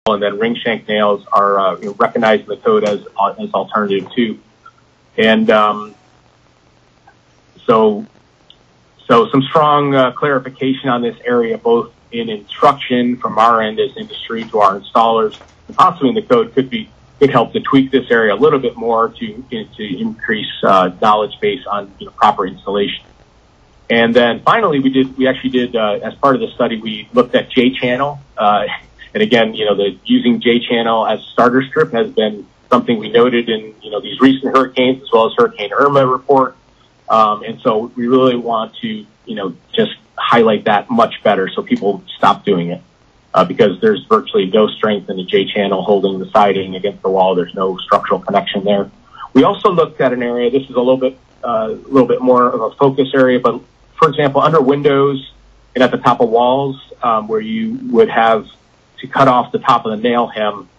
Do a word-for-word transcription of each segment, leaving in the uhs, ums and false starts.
and then ring shank nails are uh, you know, recognized in the code as as alternative too. And um, so, so some strong uh, clarification on this area, both in instruction from our end as industry to our installers, and possibly in the code could be could help to tweak this area a little bit more to to increase uh, knowledge base on you know, proper installation. And then finally, we did we actually did uh, as part of the study, we looked at J channel. Uh, and again, you know, the using J channel as starter strip has been something we noted in you know these recent hurricanes as well as Hurricane Irma report. Um, and so we really want to you know just highlight that much better so people stop doing it. Uh, because there's virtually no strength in the J channel holding the siding against the wall. There's no structural connection there. We also looked at an area, this is a little bit, uh, a little bit more of a focus area, but for example, under windows and at the top of walls, um, where you would have to cut off the top of the nail hem,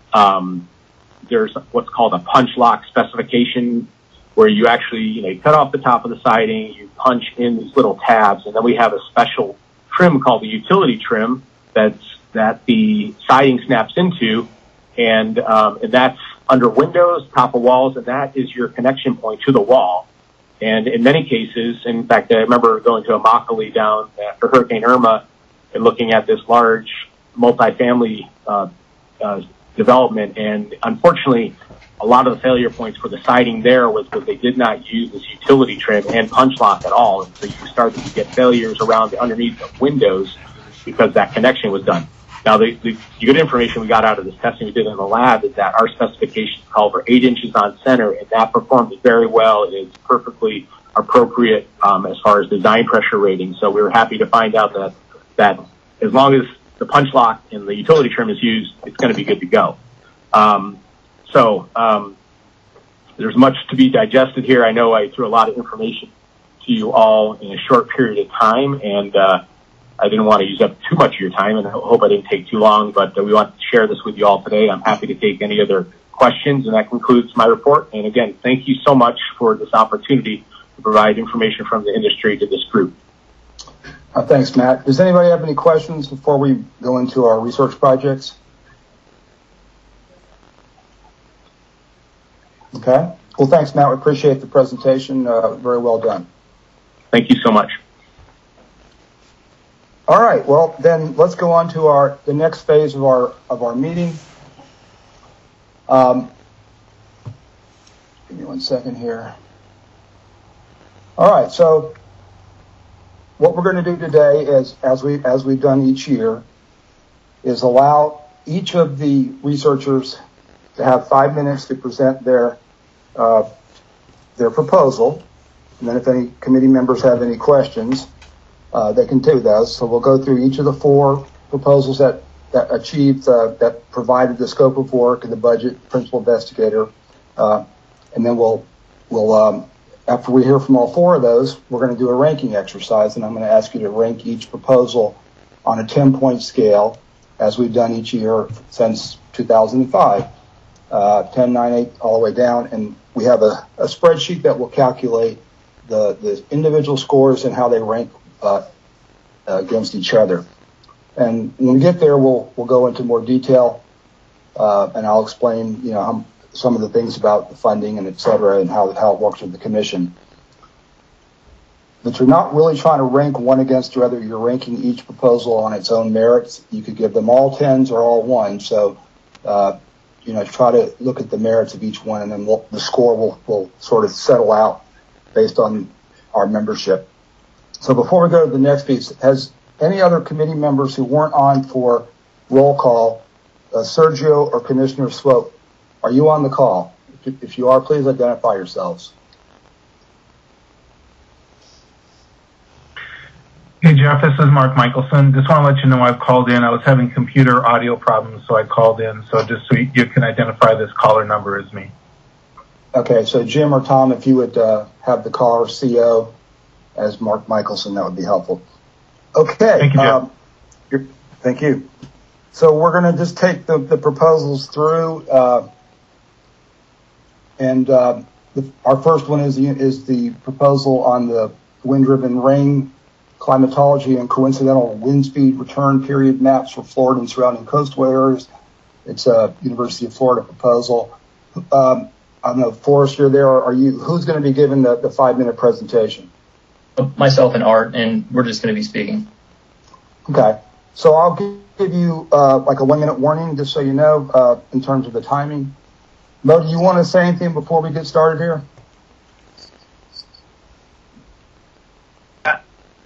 um, there's what's called a punch lock specification where you actually, you know, you cut off the top of the siding, you punch in these little tabs, and then we have a special trim called the utility trim that's, that the siding snaps into, and, um, and that's under windows, top of walls, and that is your connection point to the wall. And in many cases, in fact, I remember going to Immokalee down after Hurricane Irma and looking at this large multifamily uh, uh, development, and unfortunately, a lot of the failure points for the siding there was that they did not use this utility trim and punch lock at all, and so you started to get failures around the underneath of windows because that connection was done. Now, the, the good information we got out of this testing we did in the lab is that our specifications call for eight inches on center, and that performs very well. It is perfectly appropriate um, as far as design pressure rating. So we were happy to find out that that as long as the punch lock and the utility trim is used, it's going to be good to go. Um, so um, there's much to be digested here. I know I threw a lot of information to you all in a short period of time, and uh, I didn't want to use up too much of your time, and I hope I didn't take too long, but uh, we want to share this with you all today. I'm happy to take any other questions, and that concludes my report. And again, thank you so much for this opportunity to provide information from the industry to this group. Uh, thanks, Matt. Does anybody have any questions before we go into our research projects? Okay. Well, thanks, Matt. We appreciate the presentation. Uh, very well done. Thank you so much. All right, well, then let's go on to our the next phase of our of our meeting. Um, give me one second here. All right, so what we're going to do today is, as we as we've done each year, is allow each of the researchers to have five minutes to present their uh, their proposal, and then if any committee members have any questions, Uh, they can do those. So we'll go through each of the four proposals that, that achieved, uh, that provided the scope of work and the budget, principal investigator. Uh, and then we'll, we'll, um, after we hear from all four of those, we're going to do a ranking exercise, and I'm going to ask you to rank each proposal on a ten point scale as we've done each year since two thousand five, uh, ten, nine, eight, all the way down. And we have a, a spreadsheet that will calculate the, the individual scores and how they rank Uh, against each other. And when we get there, we'll we'll go into more detail, uh, and I'll explain, you know, how, some of the things about the funding and et cetera, and how how it works with the commission. But you're not really trying to rank one against the other. You're ranking each proposal on its own merits. You could give them all tens or all ones. So, uh, you know, try to look at the merits of each one, and then we'll, the score will will sort of settle out based on our membership. So before we go to the next piece, has any other committee members who weren't on for roll call, uh, Sergio or Commissioner Swope, are you on the call? If, if you are, please identify yourselves. Hey, Jeff, this is Mark Michelson. Just want to let you know I've called in. I was having computer audio problems, so I called in. So just so you can identify this caller number as me. Okay, so Jim or Tom, if you would uh, have the caller C O as Mark Michelson, that would be helpful. Okay. Thank you, Jeff. Um, you're, thank you. So we're going to just take the, the proposals through, uh, and uh, the, our first one is, is the proposal on the wind-driven rain climatology and coincidental wind speed return period maps for Florida and surrounding coastal areas. It's a University of Florida proposal. Um, I don't know, Forrest, you're there. Are you? Who's going to be giving the, the five-minute presentation? Myself and Art, and we're just going to be speaking. Okay. So I'll give you uh, like a one-minute warning, just so you know, uh, in terms of the timing. Mo, do you want to say anything before we get started here? Uh,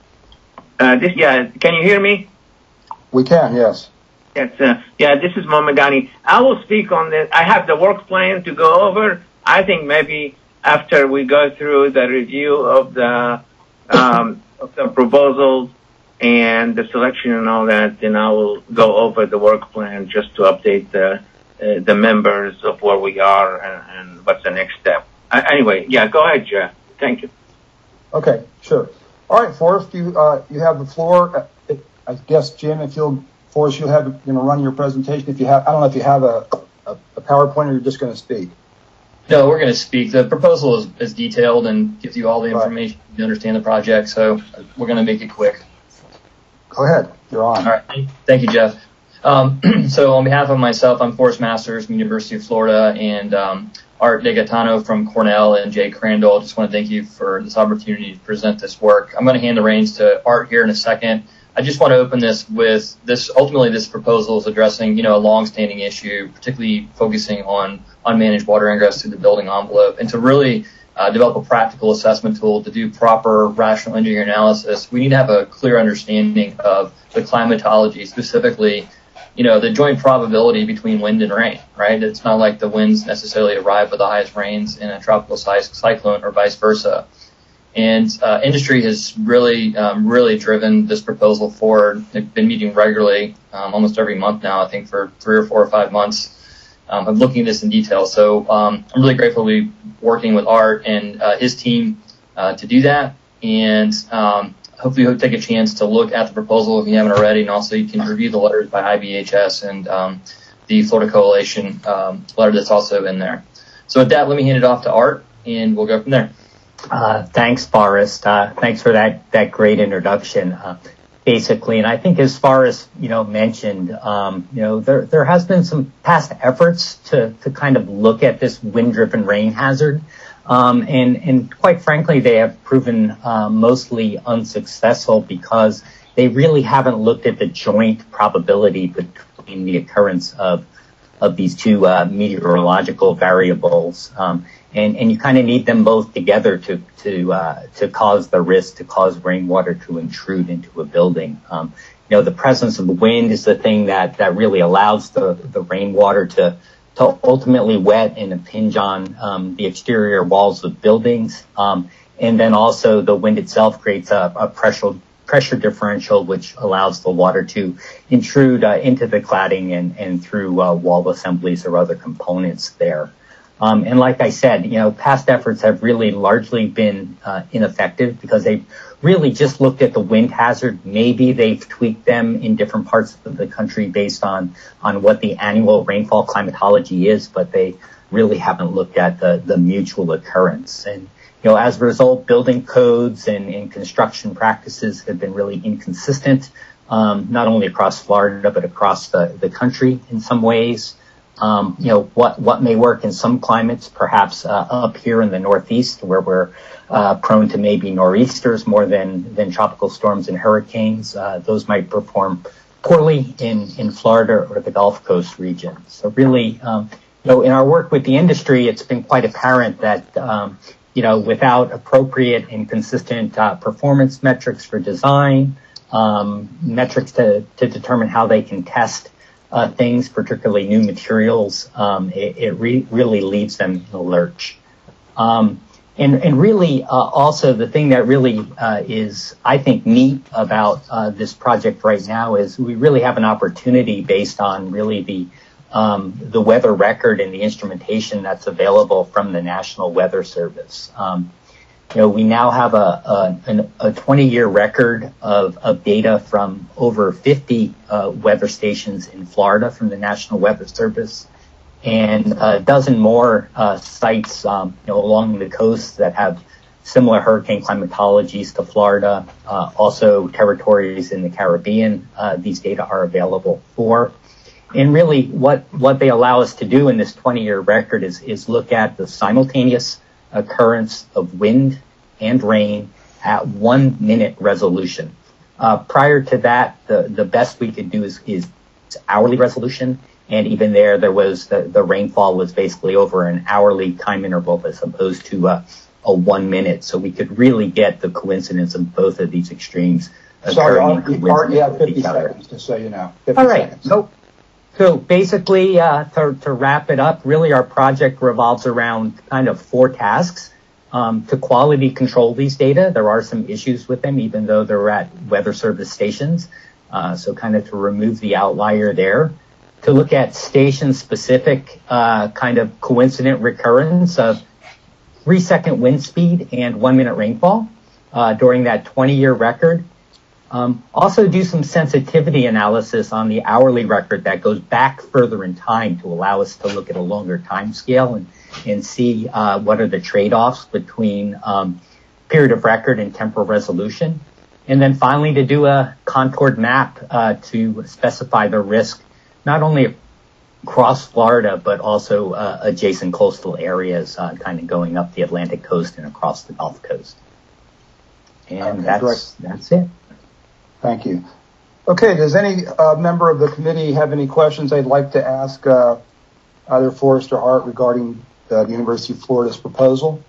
uh, this, yeah, can you hear me? We can, yes. Yes, uh, yeah, this is Mohamed Ghani. I will speak on this. I have the work plan to go over. I think maybe after we go through the review of the um, of the proposals and the selection and all that, then I will go over the work plan just to update the uh, the members of where we are and, and what's the next step. Uh, anyway, yeah, go ahead, Jeff. Thank you. Okay, sure. All right, Forrest, you uh, you have the floor. Uh, I guess, Jim, if you'll, Forrest, you'll have, you know, run your presentation. If you have, I don't know if you have a, a, a PowerPoint or you're just going to speak. No, we're going to speak. The proposal is, is detailed and gives you all the information right. to understand the project, so we're going to make it quick. Go ahead. You're on. All right. Thank you, Jeff. Um, so on behalf of myself, I'm Forrest Masters from University of Florida, and um, Art DeGaetano from Cornell and Jay Crandall. I just want to thank you for this opportunity to present this work. I'm going to hand the reins to Art here in a second. I just want to open this with this. Ultimately, this proposal is addressing, you know, a long-standing issue, particularly focusing on unmanaged water ingress through the building envelope, and to really uh, develop a practical assessment tool to do proper rational engineering analysis. We need to have a clear understanding of the climatology, specifically, you know, the joint probability between wind and rain, right? It's not like the winds necessarily arrive with the highest rains in a tropical cyclone or vice versa. And uh, industry has really, um, really driven this proposal forward. They've been meeting regularly, um, almost every month now, I think for three or four or five months. Um, I'm looking at this in detail. So um, I'm really grateful to be working with Art and uh, his team uh, to do that. And um, hopefully you'll take a chance to look at the proposal if you haven't already. And also you can review the letters by I B H S and um, the Florida Coalition um, letter that's also in there. So with that, let me hand it off to Art, and we'll go from there. Uh, thanks, Forrest. Uh, thanks for that, that great introduction. Uh, basically, and I think as far as, you know, mentioned, um, you know, there, there has been some past efforts to, to kind of look at this wind-driven rain hazard. Um, and, and quite frankly, they have proven, uh, mostly unsuccessful because they really haven't looked at the joint probability between the occurrence of, of these two, uh, meteorological variables. Um, And, and you kind of need them both together to to uh, to cause the risk to cause rainwater to intrude into a building. Um, you know, the presence of the wind is the thing that, that really allows the, the rainwater to to ultimately wet and impinge on um, the exterior walls of buildings. Um, and then also the wind itself creates a, a pressure pressure differential, which allows the water to intrude uh, into the cladding and and through uh, wall assemblies or other components there. Um, and like I said, you know, past efforts have really largely been uh, ineffective because they've really just looked at the wind hazard. Maybe they've tweaked them in different parts of the country based on, on what the annual rainfall climatology is, but they really haven't looked at the, the mutual occurrence. And, you know, as a result, building codes and, and construction practices have been really inconsistent, um, not only across Florida, but across the, the country in some ways. Um, you know, what, what may work in some climates, perhaps uh, up here in the Northeast where we're uh, prone to maybe nor'easters more than, than tropical storms and hurricanes. Uh, those might perform poorly in, in Florida or the Gulf Coast region. So really, um, you know, in our work with the industry, it's been quite apparent that, um, you know, without appropriate and consistent uh, performance metrics for design, um, metrics to, to determine how they can test Uh, things, particularly new materials, um, it, it re- really leaves them in a lurch. Um, and, and really, uh, also the thing that really uh, is, I think, neat about uh, this project right now is we really have an opportunity based on really the um, the weather record and the instrumentation that's available from the National Weather Service. Um, You know, we now have a, a, a twenty-year record of, of data from over fifty uh, weather stations in Florida from the National Weather Service, and a dozen more uh, sites, um, you know, along the coast that have similar hurricane climatologies to Florida. Uh, also, territories in the Caribbean, uh, these data are available for. And really what, what they allow us to do in this twenty-year record is, is look at the simultaneous occurrence of wind and rain at one minute resolution. Uh, prior to that, the, the best we could do is, is hourly resolution. And even there, there was the, the rainfall was basically over an hourly time interval as opposed to uh, a one minute. So we could really get the coincidence of both of these extremes. Sorry, Art, Art, you have fifty seconds, just so you know. All right. Seconds. So, so basically, uh, to, to wrap it up, really our project revolves around kind of four tasks. Um, to quality control these data, there are some issues with them, even though they're at weather service stations. Uh, so kind of to remove the outlier there. To look at station-specific uh, kind of coincident recurrence of three-second wind speed and one-minute rainfall uh, during that twenty-year record. Um, also do some sensitivity analysis on the hourly record that goes back further in time to allow us to look at a longer time scale and, and see uh, what are the trade-offs between um, period of record and temporal resolution. And then finally to do a contoured map uh, to specify the risk not only across Florida, but also uh, adjacent coastal areas, uh, kind of going up the Atlantic coast and across the Gulf Coast. And okay, that's, great. that's it. Thank you. Okay, does any uh, member of the committee have any questions they'd like to ask uh, either Forrest or Art regarding the University of Florida's proposal?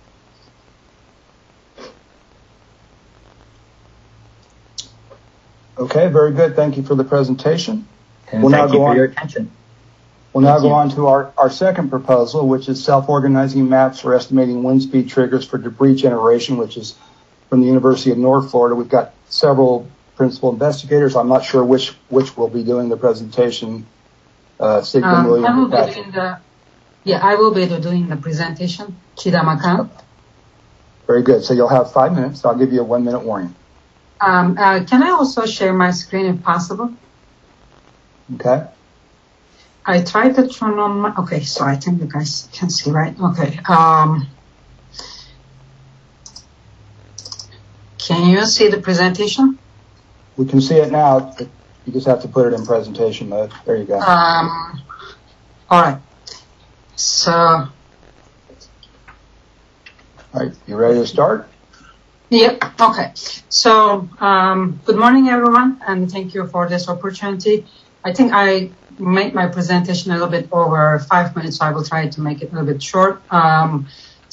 Okay, very good. Thank you for the presentation. And we'll thank now you go for on. your attention. We'll now Thank go you. on to our, our second proposal, which is self-organizing maps for estimating wind speed triggers for debris generation, which is from the University of North Florida. We've got several principal investigators. I'm not sure which which will be doing the presentation. Uh, Sigmund, um, William, I will be Patrick. doing the, yeah, I will be doing the presentation. Chida Makan. Very good. So you'll have five minutes. I'll give you a one minute warning. Um, uh, can I also share my screen if possible? Okay. I tried to turn on my, okay, so I think you guys can see, right? Okay. Um, can you see the presentation? We can see it now. You just have to put it in presentation mode. There you go. Um, all right. So, All right. You ready to start? yeah, okay. So, um, good morning, everyone, and thank you for this opportunity. I think I made my presentation a little bit over five minutes, so I will try to make it a little bit short. Um,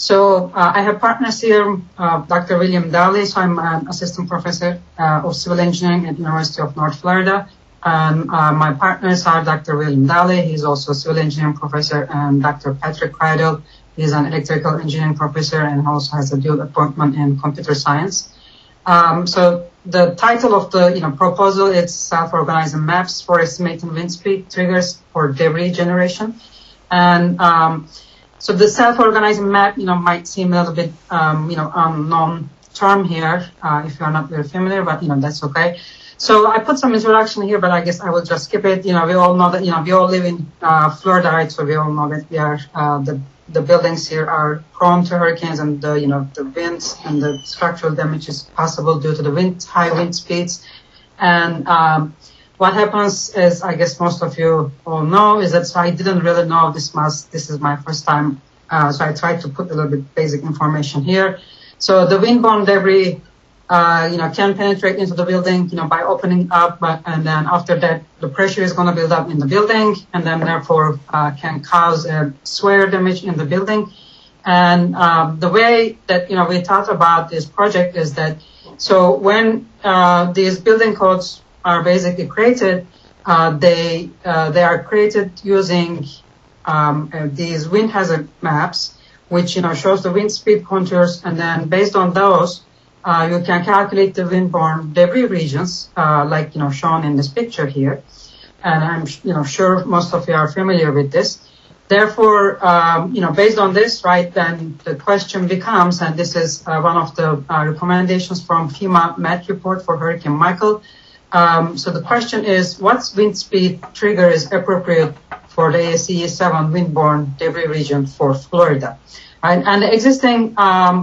so uh, I have partners here, uh, Doctor William Daly. So I'm an assistant professor uh, of civil engineering at the University of North Florida. And uh, my partners are Doctor William Daly. He's also a civil engineering professor, and Doctor Patrick Kreidel. He's an electrical engineering professor and also has a dual appointment in computer science. Um, so the title of the you know proposal is self-organizing maps for estimating wind speed triggers for debris generation. And um, so the self-organizing map you know might seem a little bit um, you know unknown term here uh, if you are not very familiar, but you know that's okay. So I put some introduction here, but I guess I will just skip it. You know we all know that you know we all live in uh, Florida, right? So we all know that we are uh, the the buildings here are prone to hurricanes, and the, you know, the winds and the structural damage is possible due to the wind, high wind speeds. And, um, what happens is, I guess most of you all know, is that so I didn't really know this much. This is my first time. Uh, so I tried to put a little bit basic information here. So the windborne debris, uh, you know, can penetrate into the building, you know, by opening up, but, and then after that, the pressure is going to build up in the building, and then therefore, uh, can cause a sway damage in the building. And, um, the way that, you know, we thought about this project is that, so when, uh, these building codes are basically created, uh, they, uh, they are created using, um, uh, these wind hazard maps, which, you know, shows the wind speed contours, and then based on those, Uh, you can calculate the windborne debris regions, uh, like, you know, shown in this picture here. And I'm, you know, sure most of you are familiar with this. Therefore, um, you know, based on this, right, then the question becomes, and this is uh, one of the uh, recommendations from FEMA Met report for Hurricane Michael. Um, so the question is, what wind speed trigger is appropriate for the A S C E seven windborne debris region for Florida? Right? And the existing, um,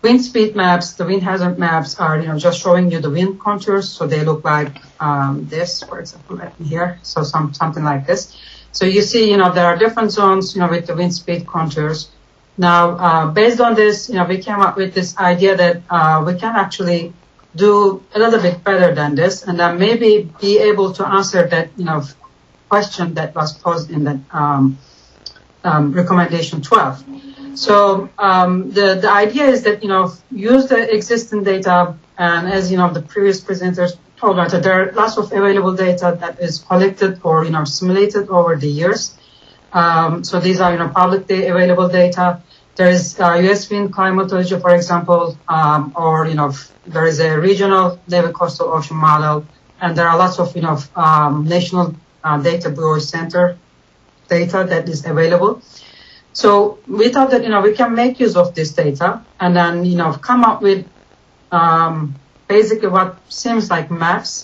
wind speed maps, the wind hazard maps are, you know, just showing you the wind contours. So they look like um, this, for example, right here. So some something like this. So you see, you know, there are different zones, you know, with the wind speed contours. Now, uh, based on this, you know, we came up with this idea that uh, we can actually do a little bit better than this, and then maybe be able to answer that, you know, question that was posed in the um, um, recommendation twelve. So um, the the idea is that, you know, use the existing data, and as you know, the previous presenters told us that there are lots of available data that is collected or, you know, simulated over the years. Um, so these are, you know, publicly available data. There is uh, U S wind climatology, for example, um, or, you know, there is a regional Navy coastal ocean model, and there are lots of, you know, um, national uh, data bureau center data that is available. So we thought that, you know, we can make use of this data and then, you know, come up with um, basically what seems like maps,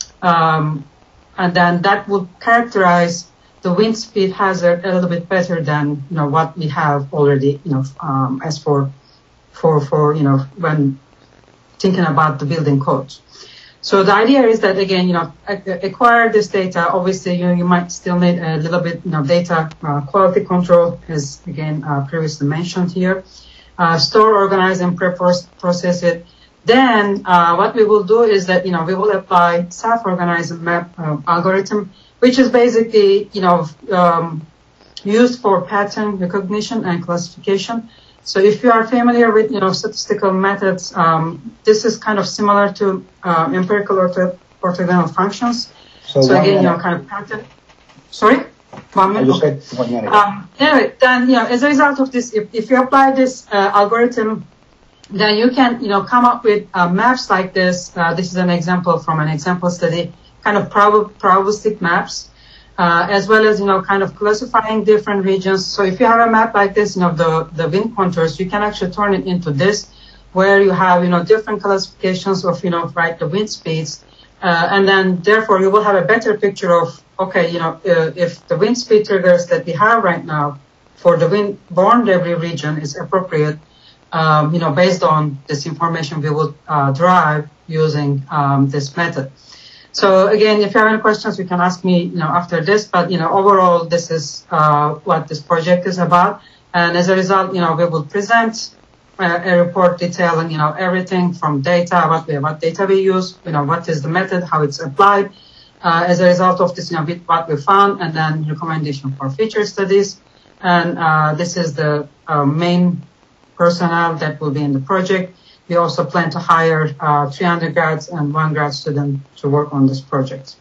um, and then that would characterize the wind speed hazard a little bit better than, you know, what we have already, you know, um, as for, for, for, you know, when thinking about the building codes. So the idea is that, again, you know, acquire this data. Obviously, you know, you might still need a little bit, you know, data uh, quality control, as again uh, previously mentioned here. Uh, store, organize, and pre-process it. Then uh, what we will do is that, you know, we will apply self-organized map uh, algorithm, which is basically, you know, um, used for pattern recognition and classification. So if you are familiar with, you know, statistical methods, um, this is kind of similar to uh, empirical ortho orthogonal functions. So, so again, minute. you know, kind of pattern. Sorry? One minute? I just okay. One minute. Um, anyway, then, you know, as a result of this, if, if you apply this uh, algorithm, then you can, you know, come up with uh, maps like this. Uh, this is an example from an example study, kind of prob probabilistic maps. Uh, as well as, you know, kind of classifying different regions. So if you have a map like this, you know, the, the wind contours, you can actually turn it into this, where you have, you know, different classifications of, you know, right, the wind speeds. Uh, and then therefore you will have a better picture of, okay, you know, uh, if the wind speed triggers that we have right now for the wind-borne debris region is appropriate, um, you know, based on this information we will uh, derive using um, this method. So again, if you have any questions, you can ask me, you know, after this. But, you know, overall, this is uh, what this project is about. And as a result, you know, we will present a, a report detailing, you know, everything from data, what we, what data we use, you know, what is the method, how it's applied. Uh, as a result of this, you know, what we found, and then recommendation for future studies. And uh, this is the uh, main personnel that will be in the project. We also plan to hire uh, three undergrads and one grad student to work on this project.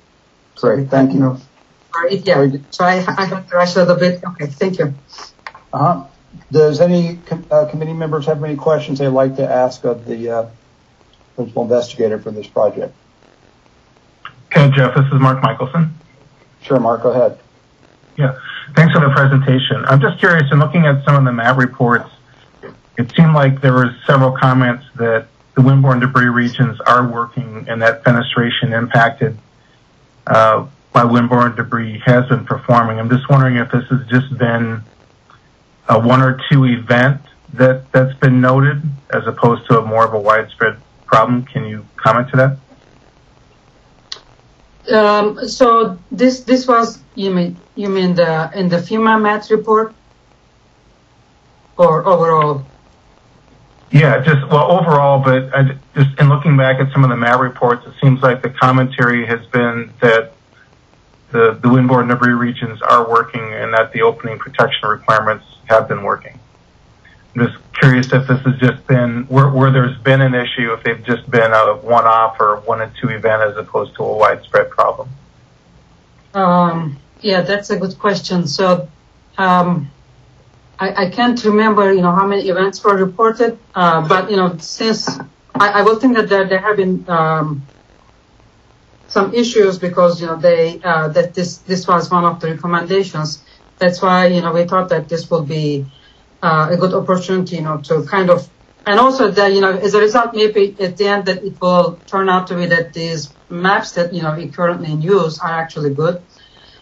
Great, so, thank you. you. Sorry, yeah, so I, I have to rush a little bit. Okay, thank you. Uh-huh. Does any com uh, committee members have any questions they'd like to ask of the uh, principal investigator for this project? Okay, Jeff, this is Mark Michelson. Sure, Mark, go ahead. Yeah, thanks for the presentation. I'm just curious, in looking at some of the map reports, it seemed like there were several comments that the windborne debris regions are working and that fenestration impacted uh, by windborne debris has been performing. I'm just wondering if this has just been a one or two event that, that's been noted as opposed to a more of a widespread problem. Can you comment to that? Um, so this this was, you mean you mean the in the FEMA MAT report or overall? Yeah, just, well, overall, but I, just in looking back at some of the M A T reports, it seems like the commentary has been that the, the windborne debris regions are working and that the opening protection requirements have been working. I'm just curious if this has just been, where, where there's been an issue, if they've just been a one-off or one and two event as opposed to a widespread problem. Um, yeah, that's a good question. So, um, I, I can't remember, you know, how many events were reported, uh, but, you know, since I, I will think that there, there have been um, some issues because, you know, they uh, that this this was one of the recommendations. That's why, you know, we thought that this would be uh, a good opportunity, you know, to kind of, and also that, you know, as a result, maybe at the end that it will turn out to be that these maps that, you know, we currently in use are actually good.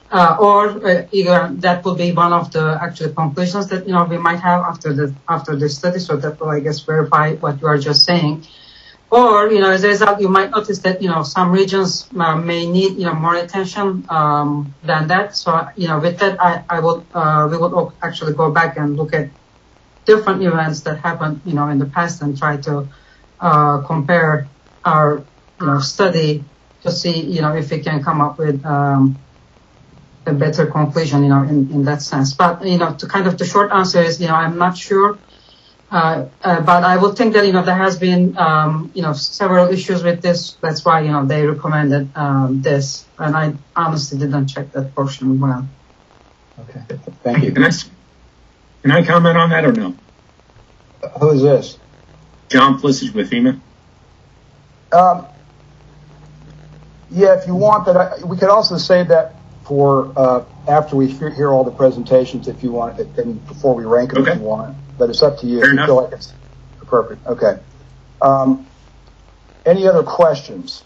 Uh, or uh, either that will be one of the actual conclusions that you know we might have after the after the study. So that will, I guess, verify what you are just saying. Or you know, as a result, you might notice that you know some regions uh, may need you know more attention um, than that. So you know, with that, I I will uh, we will actually go back and look at different events that happened you know in the past and try to uh, compare our you know study to see you know if we can come up with um, a better conclusion, you know, in, in that sense. But, you know, to kind of the short answer is, you know, I'm not sure. Uh, uh, but I would think that, you know, there has been, um, you know, several issues with this. That's why, you know, they recommended um, this. And I honestly didn't check that portion well. Okay. Thank you. Can I, can I comment on that or no? Who is this? John Plissage with FEMA. Um, yeah, if you want, but I, we could also say that for uh, after we hear all the presentations, if you want, and before we rank them, okay. if you want. But it's up to you. Fair if you enough. feel like it's appropriate. Okay. Um, any other questions?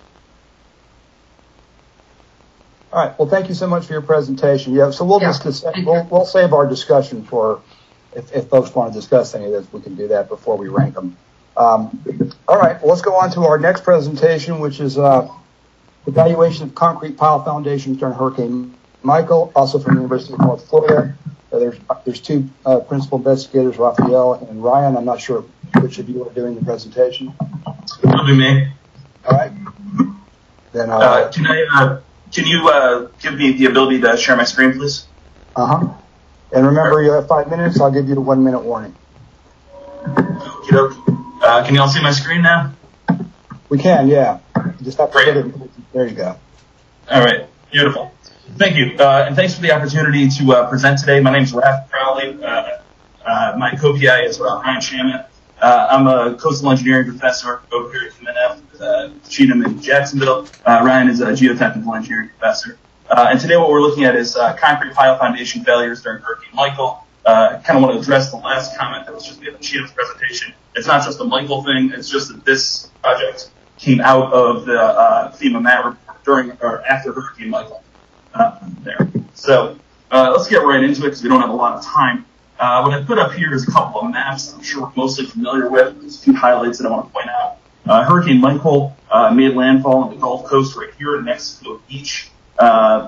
All right. Well, thank you so much for your presentation. Yeah. So we'll Yeah. discuss. We'll, we'll save our discussion for if, if folks want to discuss any of this, we can do that before we rank them. Um, all right. Well, let's go on to our next presentation, which is uh, evaluation of concrete pile foundations during Hurricane Michael, also from the University of North Florida. Uh, there's there's two uh, principal investigators, Raphael and Ryan. I'm not sure which of you are doing the presentation. It'll be me. All right. Then uh, uh, can I? Uh, can you uh, give me the ability to share my screen, please? Uh huh. And remember, you have five minutes. I'll give you a one minute warning. Okey-doke. Uh, can you all see my screen now? We can, yeah. You just have to Great. hit it. There you go. All right. Beautiful. Thank you. Uh, and thanks for the opportunity to uh, present today. My name is Raph Crowley. Uh, uh, my co-P I is uh, Ryan Shaman. Uh, I'm a coastal engineering professor over here at U N F, uh, Cheatham in Jacksonville. Uh, Ryan is a geotechnical engineering professor. Uh, and today what we're looking at is uh, concrete pile foundation failures during Hurricane Michael. Uh, kind of want to address the last comment that was just made in Cheatham's presentation. It's not just a Michael thing. It's just that this project came out of the uh, FEMA MAT report during or after Hurricane Michael. Uh, there. So uh, let's get right into it because we don't have a lot of time. Uh, what I put up here is a couple of maps I'm sure we're mostly familiar with. There's a few highlights that I want to point out. Uh, Hurricane Michael uh, made landfall on the Gulf Coast right here in Mexico Beach uh,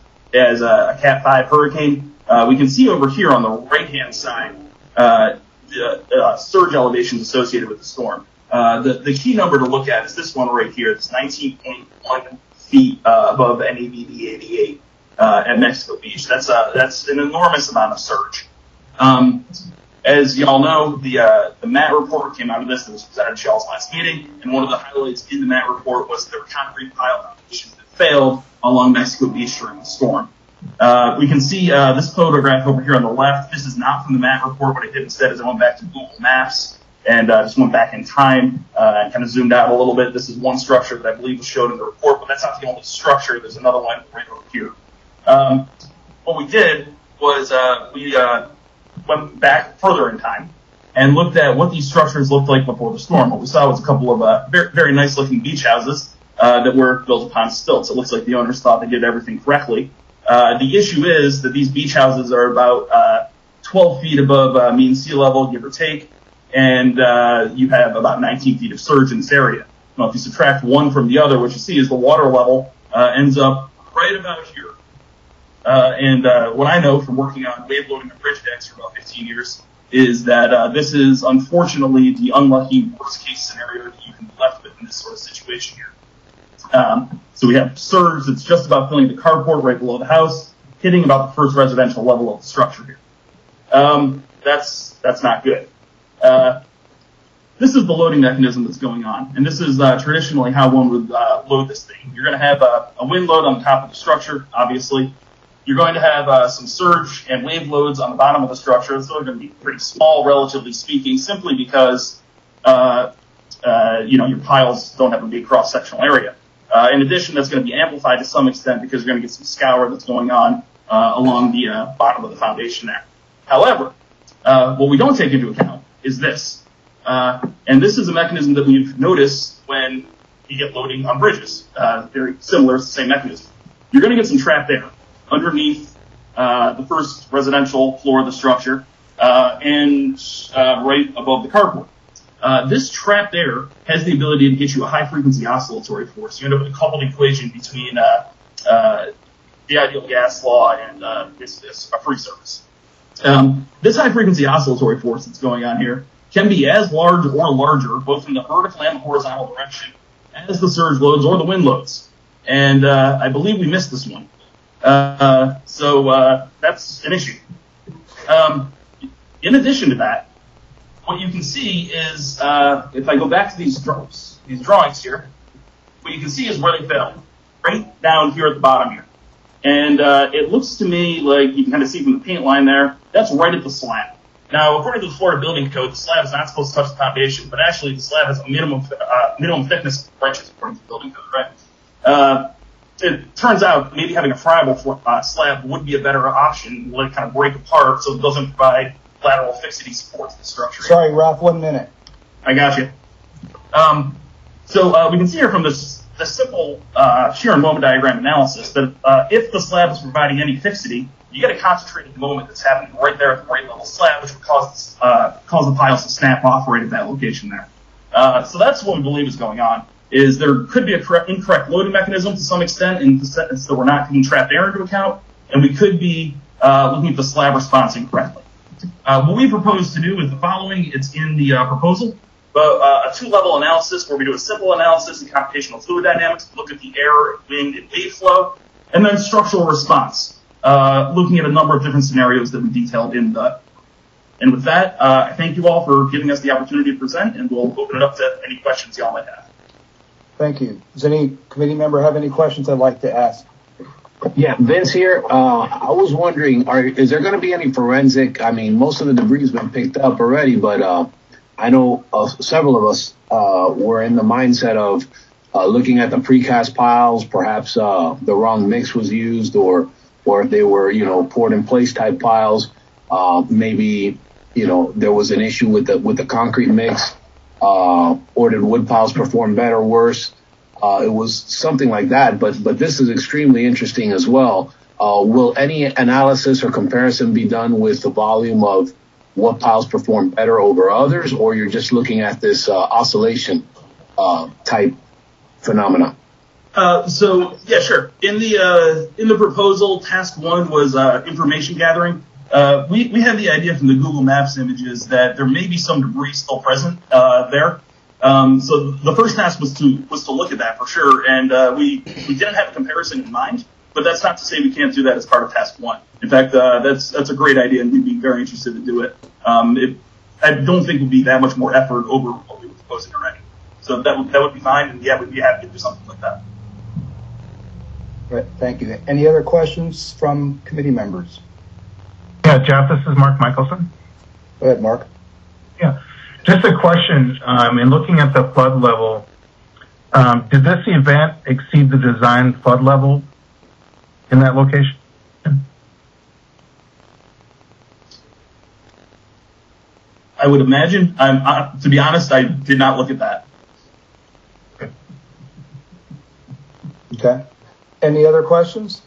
as a, a Cat five hurricane. Uh, we can see over here on the right-hand side uh, the uh, surge elevations associated with the storm. Uh, the, the key number to look at is this one right here. It's nineteen point one feet uh, above N A V D eighty-eight uh, at Mexico Beach. That's uh, that's an enormous amount of surge. Um, as y'all know, the uh, the MAT report came out of this that was presented at y'all's last meeting, and one of the highlights in the MAT report was there were concrete pile foundations that failed along Mexico Beach during the storm. Uh, we can see uh, this photograph over here on the left. This is not from the MAT report. What I did instead is I went back to Google Maps and uh, just went back in time uh, and kind of zoomed out a little bit. This is one structure that I believe was showed in the report, but that's not the only structure. There's another one right over here. Um, what we did was uh, we uh, went back further in time and looked at what these structures looked like before the storm. What we saw was a couple of uh, very, very nice-looking beach houses uh, that were built upon stilts. It looks like the owners thought they did everything correctly. Uh, the issue is that these beach houses are about uh, twelve feet above uh, mean sea level, give or take, and uh, you have about nineteen feet of surge in this area. Now, if you subtract one from the other, what you see is the water level uh, ends up right about here. Uh, and uh, what I know from working on wave loading and bridge decks for about fifteen years is that uh, this is unfortunately the unlucky worst case scenario that you can be left with in this sort of situation here. Um, so we have surge that's just about filling the carport right below the house, hitting about the first residential level of the structure here. Um, that's that's not good. Uh, this is the loading mechanism that's going on, and this is uh, traditionally how one would uh, load this thing. You're going to have a, a wind load on top of the structure, obviously. You're going to have uh, some surge and wave loads on the bottom of the structure. Those are going to be pretty small, relatively speaking, simply because uh, uh, you know your piles don't have a big cross-sectional area. Uh, in addition, that's going to be amplified to some extent because you're going to get some scour that's going on uh, along the uh, bottom of the foundation there. However, uh, what we don't take into account is this. Uh, and this is a mechanism that we've noticed when you get loading on bridges. Uh, very similar, it's the same mechanism. You're going to get some trapped air. underneath uh, the first residential floor of the structure uh, and uh, right above the carport. Uh, this trapped air has the ability to get you a high-frequency oscillatory force. You end up with a coupled equation between uh, uh, the ideal gas law and uh, this, this, a free surface. Um, this high-frequency oscillatory force that's going on here can be as large or larger, both in the vertical and the horizontal direction, as the surge loads or the wind loads. And uh, I believe we missed this one. Uh, so uh, that's an issue. Um, in addition to that, what you can see is, uh, if I go back to these drawings, these drawings here, what you can see is where they fell, right down here at the bottom here. And uh, it looks to me like you can kind of see from the paint line there, that's right at the slab. Now, according to the Florida Building Code, the slab is not supposed to touch the foundation, but actually the slab has a minimum uh, minimum thickness of inches according to the Building Code, right? Uh, it turns out maybe having a friable uh, slab would be a better option, let it kind of break apart so it doesn't provide lateral fixity support to the structure. Sorry, Ralph, one minute. I got you. Um, so uh, we can see here from this, this simple uh, shear and moment diagram analysis that uh, if the slab is providing any fixity, you get a concentrated moment that's happening right there at the right level slab, which would cause, uh, cause the piles to snap off right at that location there. Uh, so that's what we believe is going on, is there could be a correct, incorrect loading mechanism to some extent, in the sense that we're not taking trapped air into account, and we could be uh, looking at the slab response incorrectly. Uh, what we propose to do is the following. It's in the uh, proposal, but uh, a two-level analysis where we do a simple analysis in computational fluid dynamics, look at the air, wind, and wave flow, and then structural response, uh, looking at a number of different scenarios that we detailed in the. And with that, uh, I thank you all for giving us the opportunity to present, and we'll open it up to any questions y'all might have. Thank you. Does any committee member have any questions they'd like to ask? Yeah, Vince here. Uh, I was wondering, are, is there going to be any forensic? I mean, most of the debris has been picked up already, but uh, I know uh, several of us uh, were in the mindset of uh, looking at the precast piles. Perhaps uh, the wrong mix was used, or or if they were, you know, poured in place type piles. Uh, maybe, you know, there was an issue with the with the concrete mix, uh, or did wood piles perform better or worse? Uh, it was something like that, but but this is extremely interesting as well. Uh, will any analysis or comparison be done with the volume of what piles perform better over others, or you're just looking at this uh, oscillation uh, type phenomena? Uh, so yeah, sure. In the uh, in the proposal, task one was uh, information gathering. Uh, we we had the idea from the Google Maps images that there may be some debris still present uh, there. Um, so the first task was to was to look at that for sure, and uh, we we didn't have a comparison in mind, but that's not to say we can't do that as part of task one. In fact, uh, that's that's a great idea, and we'd be very interested to do it. Um, it I don't think it would be that much more effort over what we were proposing already. So that would that would be fine, and yeah, we'd be happy to do something like that. Right, thank you. Any other questions from committee members? Yeah, Jeff, this is Mark Michelson. Go ahead, Mark. Yeah. Just a question, um, in looking at the flood level, um, did this event exceed the design flood level in that location? I would imagine. I'm, uh, to be honest, I did not look at that. Okay. Any other questions?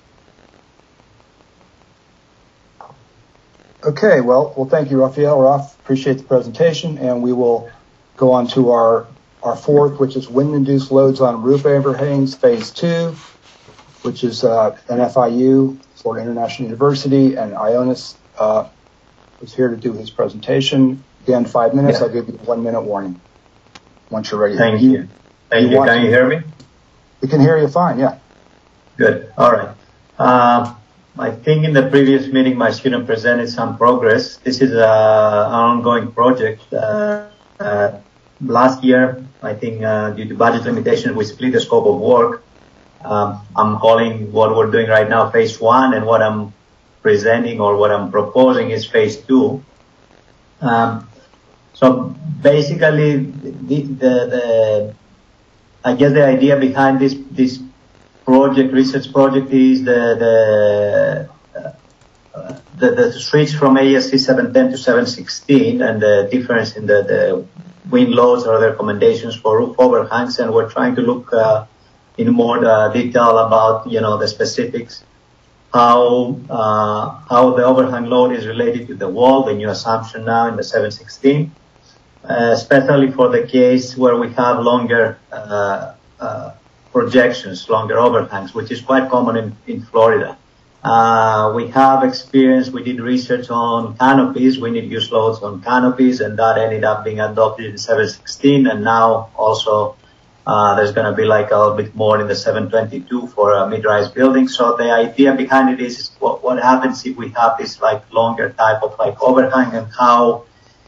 Okay, well, well, thank you, Rafael. Ralph, appreciate the presentation, and we will go on to our, our fourth, which is wind-induced loads on roof overhangs, phase two, which is uh, an F I U, Florida International University, and Ionis uh, is here to do his presentation. Again, five minutes. Yeah. I'll give you a one-minute warning once you're ready. Thank you. you. Thank you. you. Can you hear me? We can hear you fine, yeah. Good. All right. Uh, I think in the previous meeting, my student presented some progress. This is uh, an ongoing project. Uh, uh, last year, I think uh, due to budget limitations, we split the scope of work. Um, I'm calling what we're doing right now phase one, and what I'm presenting or what I'm proposing is phase two. Um, so basically, the, the, the I guess the idea behind this this project, research project, is the the uh, the, the switch from A S C seven ten to seven sixteen and the difference in the, the wind loads or the recommendations for roof overhangs, and we're trying to look uh, in more uh, detail about you know the specifics how uh, how the overhang load is related to the wall, the new assumption now in the seven sixteen, uh, especially for the case where we have longer uh, uh, projections, longer overhangs, which is quite common in, in Florida. Uh, we have experience, we did research on canopies, wind induced loads on canopies, and that ended up being adopted in seven sixteen, and now also Uh, there's going to be like a little bit more in the seven twenty-two for a mid-rise building. So the idea behind it is, is what, what happens if we have this like longer type of like overhang, and how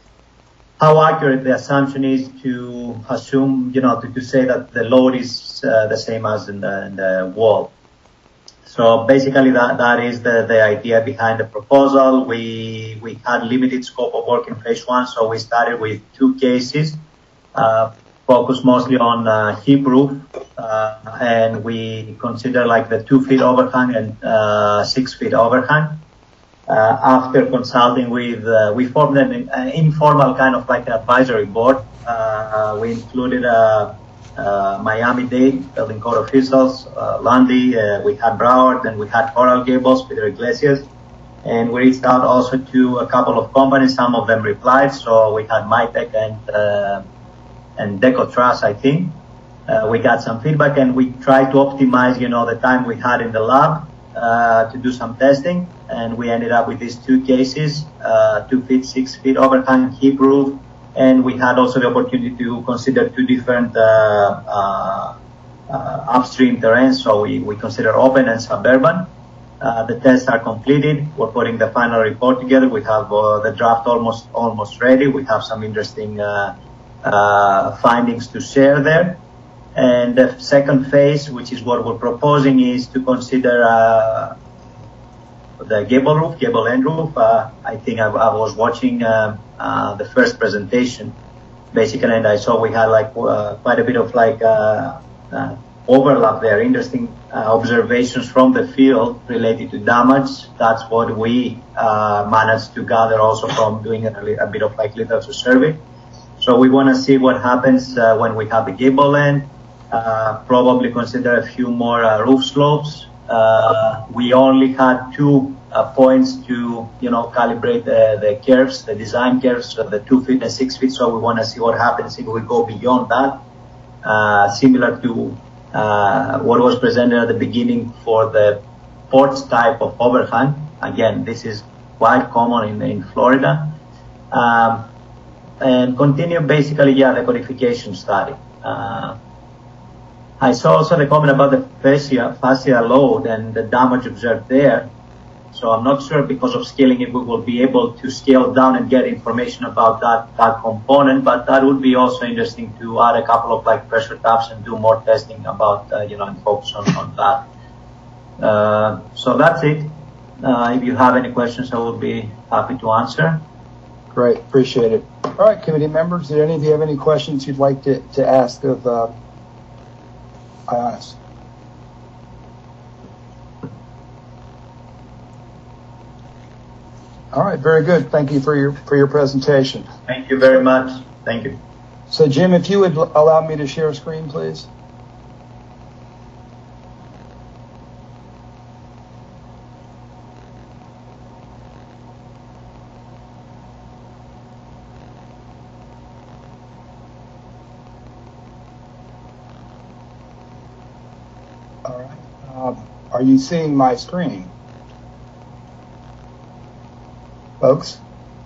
how accurate the assumption is to assume, you know, to, to say that the load is uh, the same as in the, in the wall. So basically that, that is the, the idea behind the proposal. We, we had limited scope of work in phase one, so we started with two cases. Uh, focus mostly on uh, hip roof, uh, and we consider like the two feet overhang and uh, six feet overhang. Uh, after consulting with, uh, we formed an, an informal kind of like an advisory board. Uh, we included uh, uh, Miami-Dade building code officials, uh, Lundy, uh, we had Broward, and we had Coral Gables, Peter Iglesias. And we reached out also to a couple of companies. Some of them replied. So we had Mytech and uh, and Deco Trust, I think. Uh, we got some feedback, and we tried to optimize, you know, the time we had in the lab uh, to do some testing. And we ended up with these two cases, uh, two feet, six feet overhang, hip roof. And we had also the opportunity to consider two different uh, uh, uh, upstream terrains. So we, we consider open and suburban. Uh, the tests are completed. We're putting the final report together. We have uh, the draft almost almost ready. We have some interesting uh, uh, findings to share there. And the second phase, which is what we're proposing, is to consider uh, the gable roof, gable end roof. Uh, I think I, I was watching uh, uh, the first presentation, basically, and I saw we had like uh, quite a bit of like uh, uh, overlap there, interesting uh, observations from the field related to damage. That's what we uh, managed to gather also from doing a, a bit of like literature survey. So we want to see what happens uh, when we have the gable end. Uh, probably consider a few more uh, roof slopes. Uh, we only had two uh, points to, you know, calibrate the, the curves, the design curves, so the two feet and six feet. So we want to see what happens if we go beyond that. Uh, similar to uh, what was presented at the beginning for the porch type of overhang. Again, this is quite common in, in Florida. Um, and continue basically, yeah, the codification study. Uh, I saw also the comment about the fascia, fascia load and the damage observed there. So I'm not sure because of scaling if we will be able to scale down and get information about that, that component, but that would be also interesting to add a couple of like pressure taps and do more testing about, uh, you know, and focus on, on that. Uh, so that's it. Uh, if you have any questions, I will be happy to answer. Great, appreciate it. All right, committee members, did any of you have any questions you'd like to, to ask of uh, Ioannis? All right, very good. Thank you for your for your presentation. Thank you very much. Thank you. So, Jim, if you would allow me to share a screen, please. All right. Um, are you seeing my screen, folks?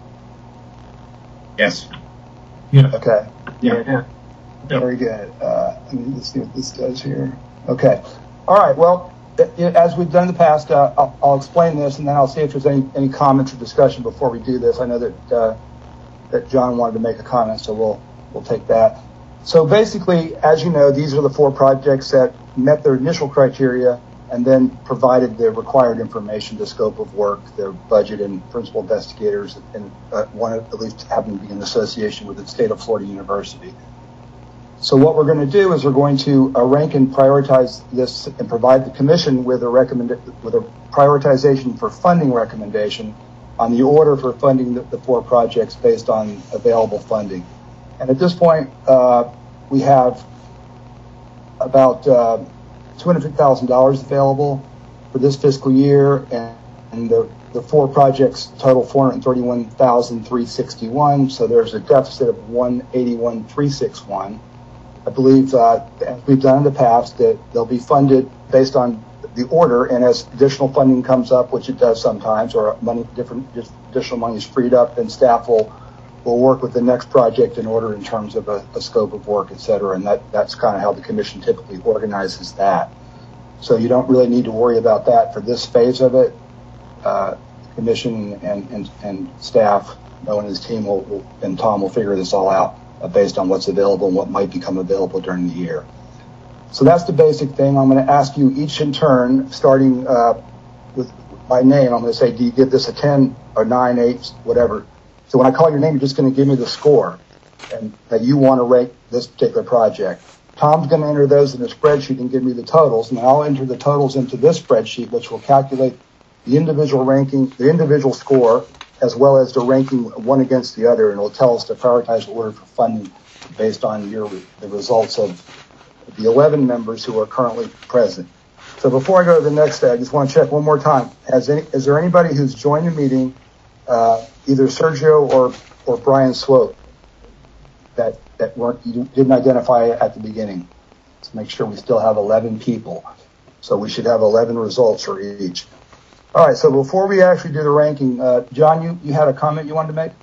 Yes. Yeah. Okay. Yeah. yeah. Very good. Uh, let me just see what this does here. Okay. All right. Well, as we've done in the past, uh, I'll, I'll explain this, and then I'll see if there's any, any comments or discussion before we do this. I know that uh, that John wanted to make a comment, so we'll we'll take that. So basically, as you know, these are the four projects that met their initial criteria and then provided the required information, the scope of work, their budget, and principal investigators, and uh, one at least happened to be in association with the State of Florida University. So what we're going to do is we're going to uh, rank and prioritize this and provide the commission with a recommend with a prioritization for funding recommendation on the order for funding the, the four projects based on available funding. And at this point, uh, we have about uh, two hundred fifty thousand dollars available. for this fiscal year, and, and the, the four projects total four hundred thirty-one thousand three hundred sixty-one. So there's a deficit of one hundred eighty-one thousand three hundred sixty-one. I believe, uh, as we've done in the past, that they'll be funded based on the order, and as additional funding comes up, which it does sometimes, or money, different additional money is freed up, then staff will will work with the next project in order in terms of a, a scope of work, et cetera. And that, that's kind of how the commission typically organizes that. So you don't really need to worry about that for this phase of it. Uh, the commission and, and, and staff, Noah and his team will, will, and Tom will figure this all out uh, based on what's available and what might become available during the year. So that's the basic thing. I'm going to ask you each in turn, starting uh, with my name. I'm going to say, do you give this a ten or nine, eight, whatever? So when I call your name, you're just going to give me the score and that you want to rate this particular project. Tom's going to enter those in a spreadsheet and give me the totals, and I'll enter the totals into this spreadsheet, which will calculate the individual ranking, the individual score, as well as the ranking one against the other, and it'll tell us to prioritize the order for funding based on your the results of the eleven members who are currently present. So before I go to the next step, I just want to check one more time. Has any, is there anybody who's joined the meeting, uh, either Sergio or, or Brian Swope, that, that weren't, you didn't identify at the beginning? Let's make sure we still have eleven people. So we should have eleven results for each. All right, so before we actually do the ranking, uh, John, you, you had a comment you wanted to make?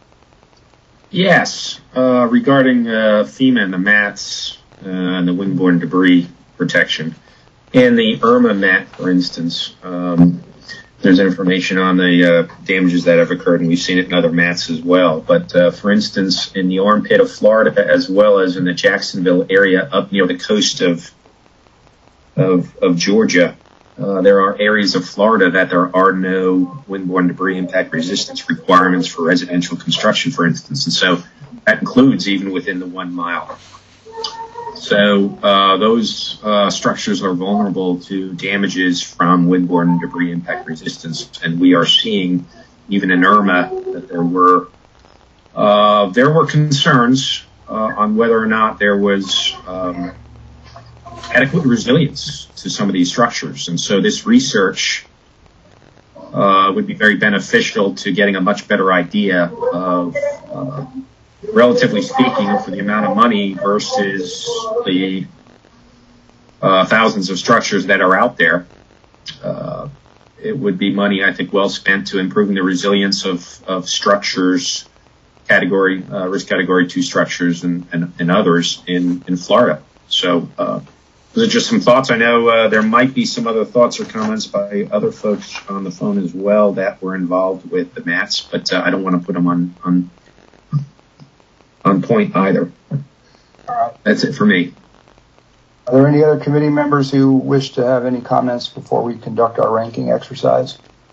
Yes, uh, regarding uh, FEMA and the mats uh, and the windborne debris protection. And the Irma mat, for instance, um, there's information on the uh, damages that have occurred, and we've seen it in other mats as well. But, uh, for instance, in the armpit of Florida, as well as in the Jacksonville area up near the coast of of, of Georgia, uh, there are areas of Florida that there are no windborne debris impact resistance requirements for residential construction, for instance. And so that includes even within the one mile. So uh, those uh, structures are vulnerable to damages from windborne debris impact resistance, and we are seeing, even in Irma, that there were uh, there were concerns uh, on whether or not there was um, adequate resilience to some of these structures, and so this research uh, would be very beneficial to getting a much better idea of. Uh, relatively speaking, for the amount of money versus the uh, thousands of structures that are out there, uh, it would be money, I think, well spent to improving the resilience of, of structures, category, uh, risk category two structures and, and, and others in, in Florida. So uh, those are just some thoughts. I know uh, there might be some other thoughts or comments by other folks on the phone as well that were involved with the mats, but uh, I don't want to put them on, on on point either. All right. That's it for me. Are there any other committee members who wish to have any comments before we conduct our ranking exercise?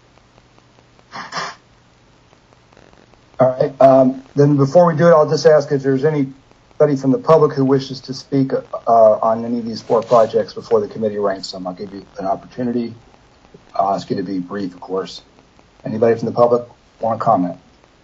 All right. Um, then before we do it, I'll just ask if there's anybody from the public who wishes to speak uh, on any of these four projects before the committee ranks them. I'll give you an opportunity. I'll ask you to be brief, of course. Anybody from the public want to comment?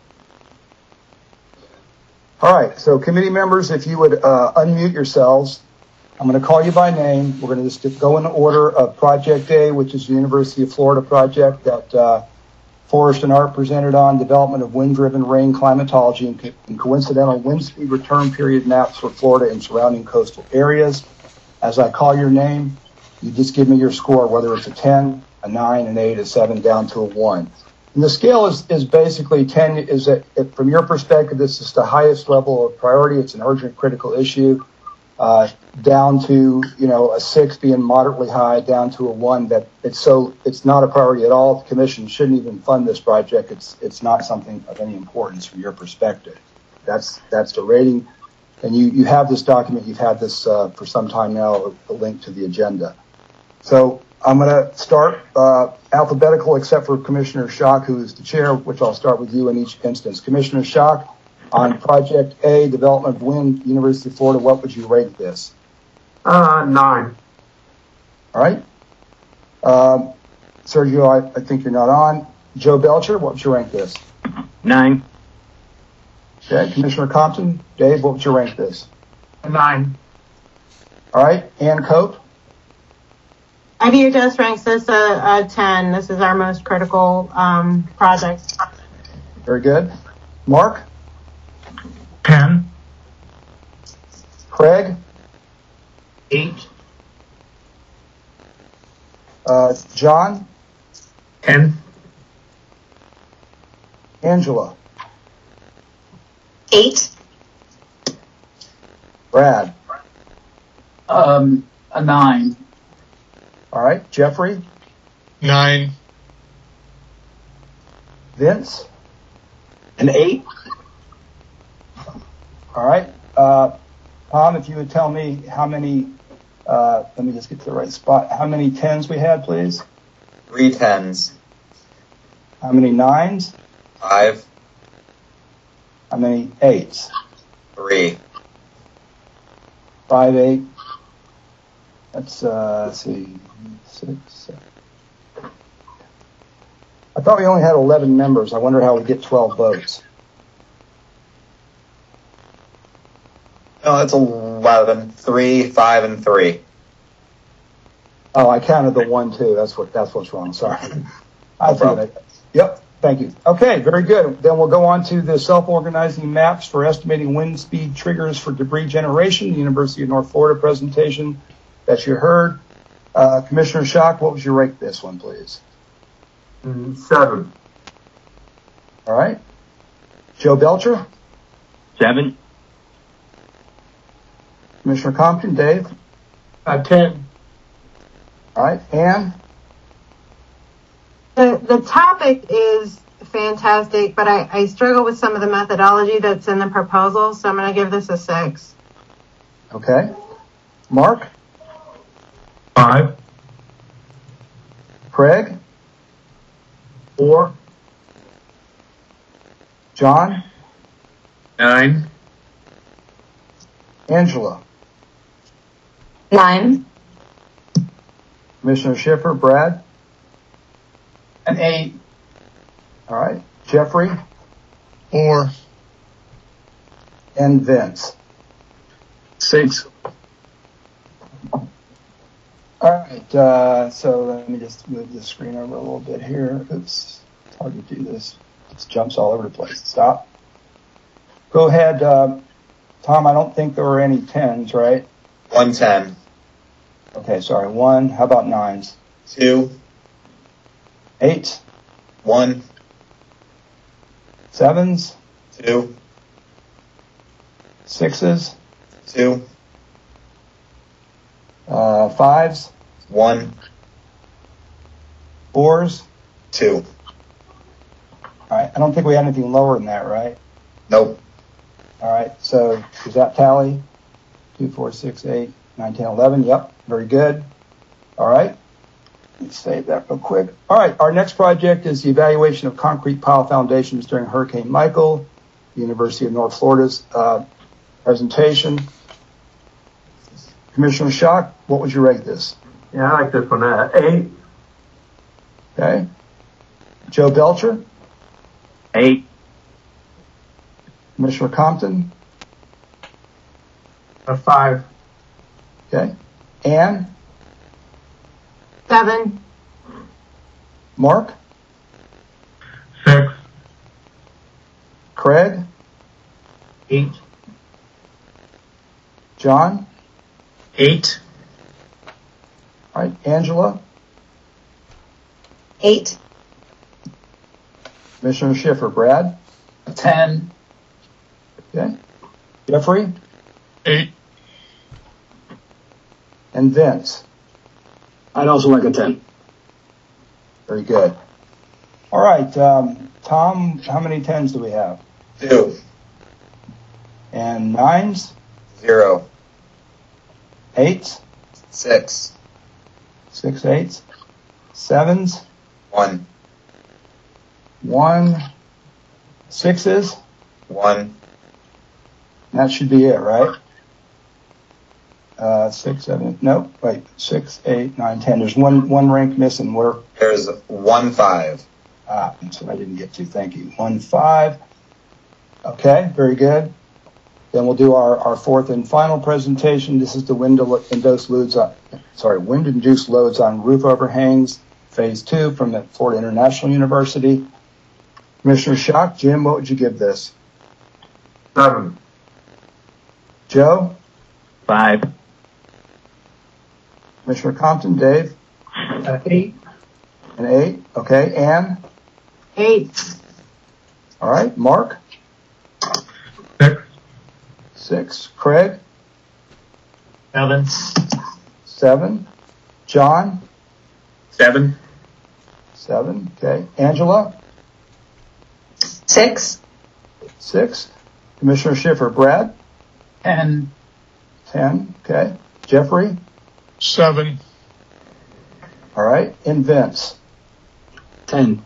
All right, so committee members, if you would uh, unmute yourselves. I'm going to call you by name. We're going to just go in order of Project A, which is the University of Florida project that uh, Forrest and Art presented on, development of wind-driven rain climatology and, co- and coincidental wind speed return period maps for Florida and surrounding coastal areas. As I call your name, you just give me your score, whether it's a ten, a nine, an eight, a seven, down to a one. And the scale is, is basically ten is that from your perspective, this is the highest level of priority. It's an urgent critical issue, uh, down to, you know, a six being moderately high, down to a one that it's so, it's not a priority at all. The commission shouldn't even fund this project. It's, it's not something of any importance from your perspective. That's, that's the rating. And you, you have this document. You've had this, uh, for some time now, a link to the agenda. So I'm going to start uh, alphabetical except for Commissioner Schock, who is the chair, which I'll start with you in each instance. Commissioner Schock, on Project A, Development of Wind, University of Florida, what would you rate this? Uh, nine. All right. Um, Sergio, I, I think you're not on. Joe Belcher, what would you rank this? Nine. Okay. Commissioner Compton, Dave, what would you rank this? A nine. All right. Ann Cope? I V H S ranks this a, a ten. This is our most critical um, project. Very good. Mark? ten. Craig? Eight. Uh, John? Ten. Angela? Eight. Brad? Um, a nine. All right. Jeffrey? Nine. Vince? An eight. All right. Uh, Tom, if you would tell me how many, uh, let me just get to the right spot. How many tens we had, please? Three tens. How many nines? Five. How many eights? Three. Five, eight. That's, uh, let's see, six, seven. I thought we only had eleven members. I wonder how we get twelve votes. No, that's eleven. Three, five, and three. Oh, I counted the one, too. That's what, that's what's wrong. Sorry. I No problem. it. Yep. Thank you. Okay. Very good. Then we'll go on to the self-organizing maps for estimating wind speed triggers for debris generation, the University of North Florida presentation that you heard. Uh, Commissioner Schock, what was your rate this one, please? Mm, seven. All right. Joe Belcher? Seven. Commissioner Compton, Dave? Uh, ten. All right. Ann? The, the topic is fantastic, but I, I struggle with some of the methodology that's in the proposal, so I'm going to give this a six. Okay. Mark? Five. Craig? Four. John? Nine. Angela? Nine. Commissioner Schiffer? Brad? An eight. All right. Jeffrey? Four. And Vince? Six. All right. Uh, so let me just move the screen over a little bit here. Oops. It's hard to do this. It just jumps all over the place. Stop. Go ahead. Uh, Tom, I don't think there were any tens, right? One ten. Okay. Sorry. One. How about nines? Two. Eight. One. Sevens. Two. Sixes. Two. Uh, fives. One. Fours. Two. All right. I don't think we had anything lower than that, right? Nope. All right. So does that tally? Two, four, six, eight, nine, ten, eleven. Yep. Very good. All right. Let's save that real quick. All right. Our next project is the evaluation of concrete pile foundations during Hurricane Michael, the University of North Florida's uh, presentation. Commissioner Schock, what would you rate this? Yeah, I like this one. Uh, eight. Okay. Joe Belcher? Eight. Commissioner Compton? A five. Okay. Ann? Seven. Mark? Six. Craig? Eight. John? Eight. All right. Angela? Eight. Commissioner Schiffer? Brad? Ten. Okay. Jeffrey? Eight. And Vince? I'd also like a ten. Very good. All right. Um, Tom, how many tens do we have? Two. And nines? Zero. Eights? Six. Six eights? Sevens? One. One. Sixes? One. That should be it, right? Uh, six, seven, no, wait, six, eight, nine, ten. There's one, one rank missing. Where? There's one five. Ah, that's what I didn't get to. Thank you. One, five. Okay, very good. Then we'll do our, our fourth and final presentation. This is the wind-induced loads on, sorry, wind-induced loads on roof overhangs, phase two from the Florida International University. Commissioner Schock, Jim, what would you give this? Seven. Joe? Five. Commissioner Compton, Dave? Uh, eight. An eight. Okay. Ann? Eight. All right. Mark? Six. Six. Craig? Seven. Seven. John? Seven. Seven. Okay. Angela? Six. Six. Commissioner Schiffer, Brad? Ten. Ten. Okay. Jeffrey? Seven. All right. And Vince? Ten.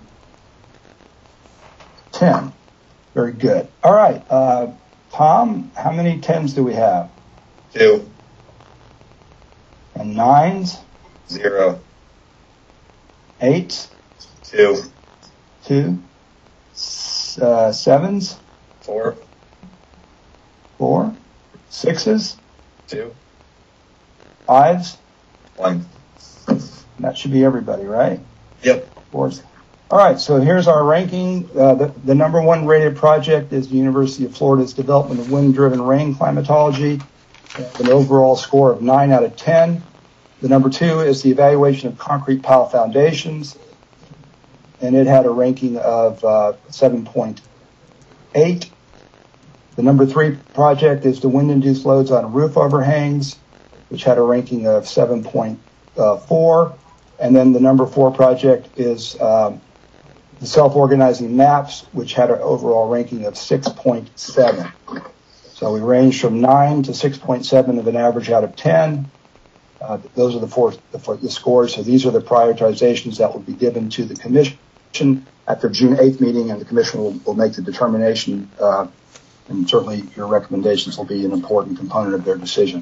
Ten. Very good. All right. Uh, Tom, how many tens do we have? Two. And nines? Zero. Eights? Two. Two. S- uh, sevens? Four. Four. Sixes? Two. Fives? One. That should be everybody, right? Yep. Fours. All right, so here's our ranking. Uh, the, the number one rated project is the University of Florida's development of wind-driven rain climatology, with an overall score of nine out of ten. The number two is the evaluation of concrete pile foundations, and it had a ranking of uh, seven point eight. The number three project is the wind-induced loads on roof overhangs, which had a ranking of seven point four. And then the number four project is um, the self-organizing maps, which had an overall ranking of six point seven. So we range from nine to six point seven of an average out of ten. Uh, those are the four, the, four, the scores. So these are the prioritizations that will be given to the commission at their June eighth meeting, and the commission will, will make the determination. Uh, and certainly your recommendations will be an important component of their decision.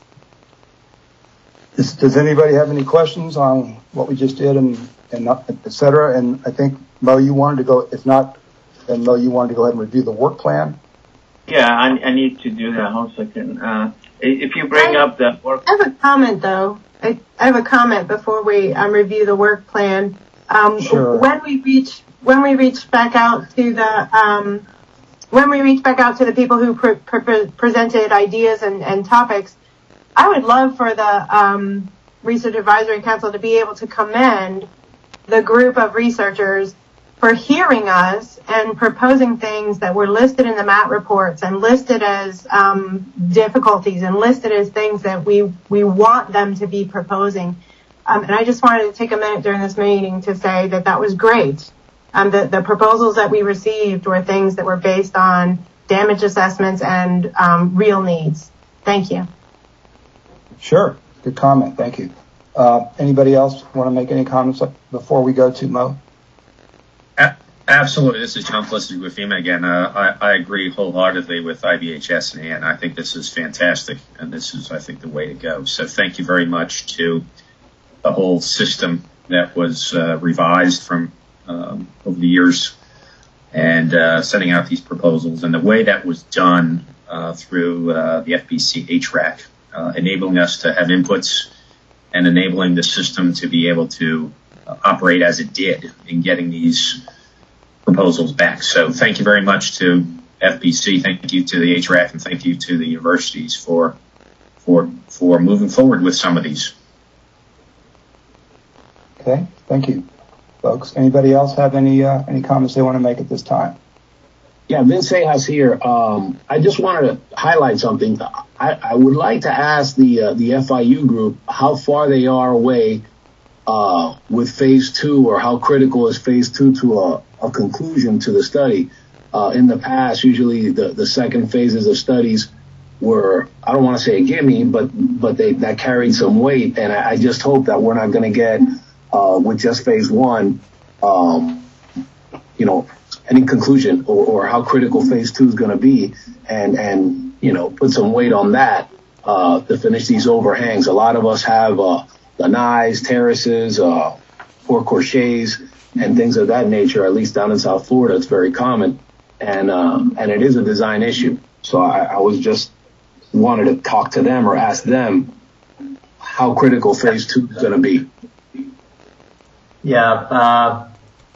Does, does anybody have any questions on what we just did and, and et cetera? And I think, Mo, you wanted to go, if not, then Mo, you wanted to go ahead and review the work plan? Yeah, I, I need to do that. Hold a second. Uh, if you bring I, up the work. I have a comment, though. I, I have a comment before we um, review the work plan. Um, sure. When we reach, when we reach back out to the, um, when we reach back out to the people who pre- pre- presented ideas and, and topics, I would love for the um, Research Advisory Council to be able to commend the group of researchers for hearing us and proposing things that were listed in the M A T reports and listed as um, difficulties and listed as things that we, we want them to be proposing. Um, and I just wanted to take a minute during this meeting to say that that was great. Um, the, the proposals that we received were things that were based on damage assessments and um, real needs. Thank you. Sure. Good comment. Thank you. Uh, anybody else want to make any comments before we go to Mo? Absolutely. This is John Felicity with FEMA again. Uh, I, I agree wholeheartedly with I B H S and Ann. I think this is fantastic, and this is, I think, the way to go. So thank you very much to the whole system that was uh, revised from um, over the years and uh, setting out these proposals, and the way that was done uh, through uh, the F B C H R A C, uh, enabling us to have inputs and enabling the system to be able to uh, operate as it did in getting these proposals back. So thank you very much to F B C, thank you to the H R A C, and thank you to the universities for for for moving forward with some of these. Okay, thank you, folks. Anybody else have any uh, any comments they want to make at this time? Yeah, Vince Cejas here. Um, I just wanted to highlight something. I, I would like to ask the uh, the F I U group how far they are away uh, with phase two, or how critical is phase two to a, a conclusion to the study. Uh, in the past, usually the, the second phases of studies were, I don't want to say a gimme, but but they that carried some weight, and I, I just hope that we're not going to get uh, with just phase one, um, you know, any conclusion or, or how critical phase two is going to be, and and you know, put some weight on that uh, to finish these overhangs. A lot of us have uh, lanais, terraces, uh, four crochets, and things of that nature. At least down in South Florida, it's very common, and uh, and it is a design issue. So I, I was just wanted to talk to them or ask them how critical phase two is going to be. Yeah. Uh,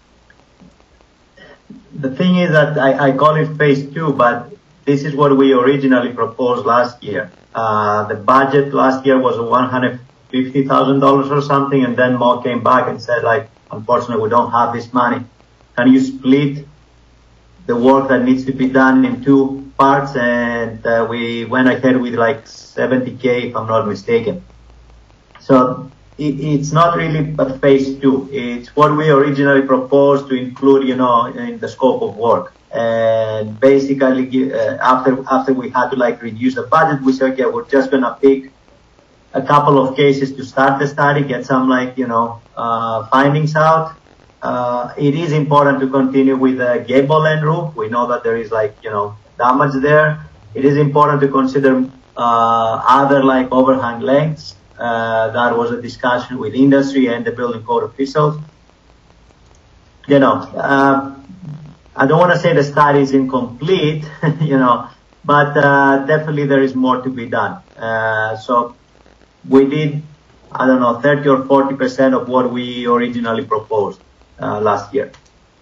the thing is that I, I call it phase two, but this is what we originally proposed last year. Uh, the budget last year was one hundred fifty thousand dollars or something, and then Mo came back and said, like, unfortunately, we don't have this money. Can you split the work that needs to be done in two parts? And uh, we went ahead with like seventy K, if I'm not mistaken. So it, it's not really a phase two. It's what we originally proposed to include, you know, in the scope of work. And basically, uh, after after we had to like reduce the budget, we said, okay, we're just gonna pick a couple of cases to start the study, get some like, you know, uh, findings out. Uh, it is important to continue with the gable end roof. We know that there is like, you know, damage there. It is important to consider, uh, other like overhang lengths. Uh, that was a discussion with industry and the building code officials. You know, uh, I don't want to say the study is incomplete, you know, but, uh, definitely there is more to be done. Uh, so, we did, I don't know, thirty or forty percent of what we originally proposed uh, last year.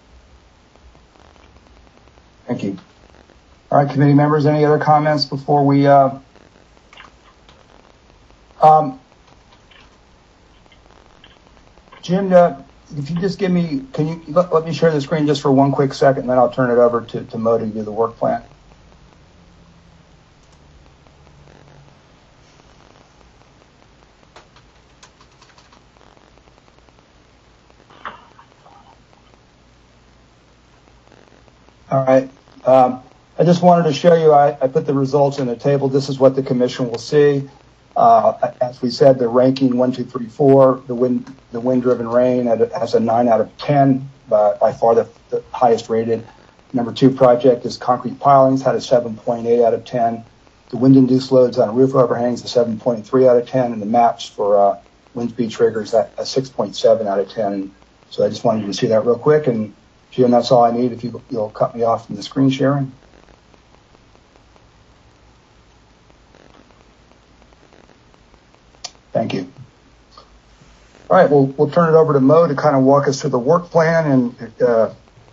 Thank you. All right, committee members, any other comments before we... Uh, um, Jim, uh, if you just give me, can you let, let me share the screen just for one quick second, and then I'll turn it over to, to Mo to do the work plan. All right. Um, I just wanted to show you, I, I put the results in a table. This is what the commission will see. Uh, as we said, the ranking one, two, three, four, the wind, the wind-driven rain has a nine out of ten, by, by far the, the highest rated. Number two project is concrete pilings, had a seven point eight out of ten. The wind-induced loads on roof overhangs, a seven point three out of ten, and the maps for uh, wind speed triggers at a six point seven out of ten. So I just wanted you to see that real quick. And Jim, that's all I need. If you, you'll cut me off from the screen sharing. Thank you. All right, we'll, we'll turn it over to Mo to kind of walk us through the work plan. And uh...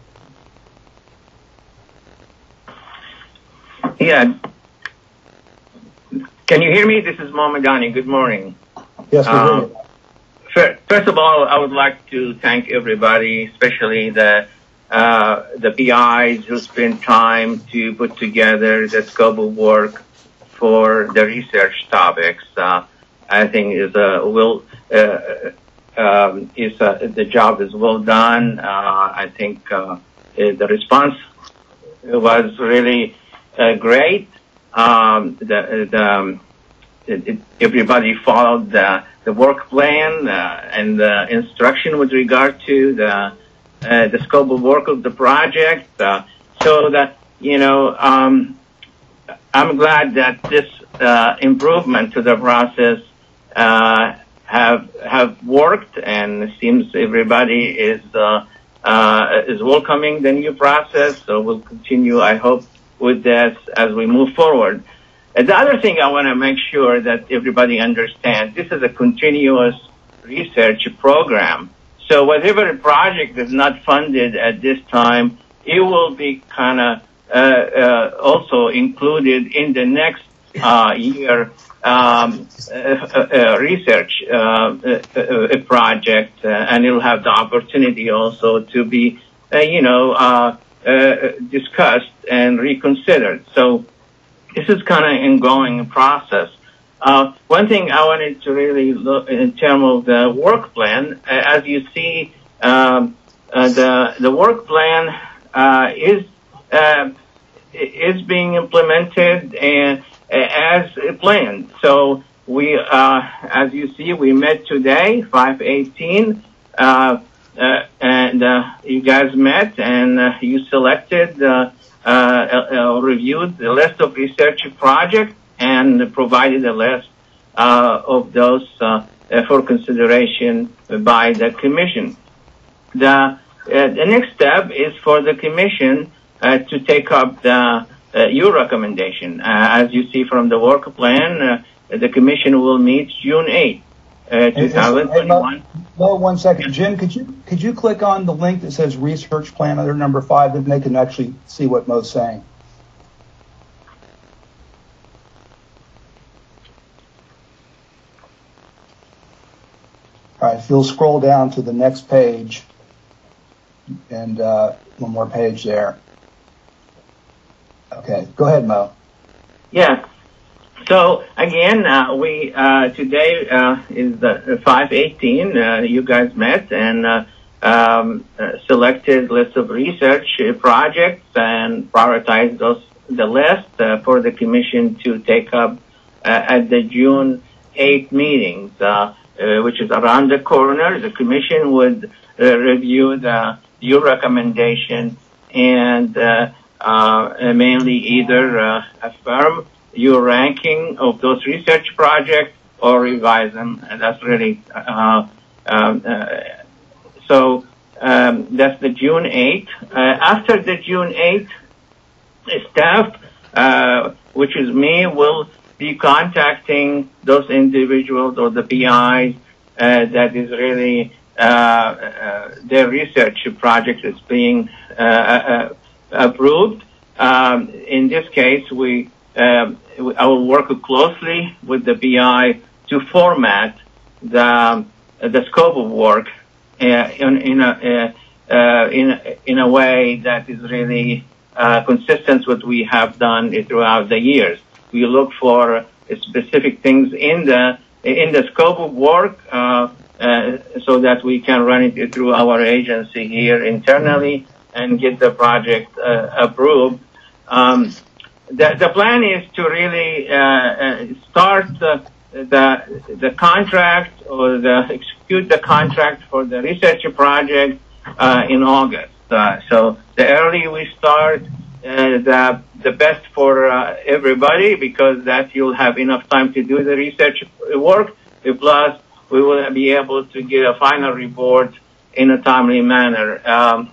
Yeah. Can you hear me? This is Mo Madani. Good morning. Yes, we um, hear you. First of all, I would like to thank everybody, especially the uh, the P Is who spent time to put together the scope of work for the research topics. Uh, I think is a will uh, um, is a, the job is well done. Uh, I think uh, the response was really uh, great. Um, the, the um, it, it, everybody followed the the work plan uh, and the instruction with regard to the uh, the scope of work of the project. Uh, so that you know, um, I'm glad that this uh, improvement to the process uh, have have worked, and it seems everybody is uh, uh, is welcoming the new process. So we'll continue, I hope, with this as we move forward. And the other thing I want to make sure that everybody understands, this is a continuous research program. So whatever project is not funded at this time, it will be kind of uh, uh, also included in the next uh, year um, uh, uh, research uh, uh, uh, project, uh, and it'll have the opportunity also to be, uh, you know, uh, uh, discussed and reconsidered. So this is kind of an ongoing process. Uh, one thing I wanted to really look in terms of the work plan, uh, as you see, um, uh, the the work plan uh, is uh, is being implemented and uh, as planned. So we, uh, as you see, we met today, five eighteen, uh, uh, and uh, you guys met and uh, you selected. Uh, Uh, uh, reviewed the list of research projects and provided a list uh, of those uh, uh, for consideration by the commission. The, uh, the next step is for the commission uh, to take up the uh, your recommendation. Uh, as you see from the work plan, uh, the commission will meet June eighth, uh, twenty twenty-one. Hey, Mo, one second. Jim, could you could you click on the link that says research plan under number five, and they can actually see what Mo's saying? All right, if you'll scroll down to the next page, and uh, one more page there. Okay, go ahead, Mo. Yeah. So again, uh, we uh, today uh, is the five eighteen. Uh, you guys met and uh, um, uh, selected list of research projects and prioritized those the list uh, for the commission to take up uh, at the June eighth meetings, uh, uh, which is around the corner. The commission would uh, review the your recommendation and uh, uh, mainly either uh, affirm your ranking of those research projects or revise them. And that's really, uh, um, uh, so um, that's the June eighth. Uh, after the June eighth, staff, uh, which is me, will be contacting those individuals or the P Is uh, that is really uh, uh, their research project is being uh, uh, approved. Um, in this case, we um, I will work closely with the P I to format the the scope of work uh, in in a uh, uh, in in a way that is really uh, consistent with what we have done throughout the years. We look for specific things in the in the scope of work uh, uh, so that we can run it through our agency here internally and get the project uh, approved. Um, the, the plan is to really uh, uh, start the, the the contract or the execute the contract for the research project uh, in August. Uh, so the earlier we start, uh, the the best for uh, everybody, because that you'll have enough time to do the research work. Plus, we will be able to get a final report in a timely manner um,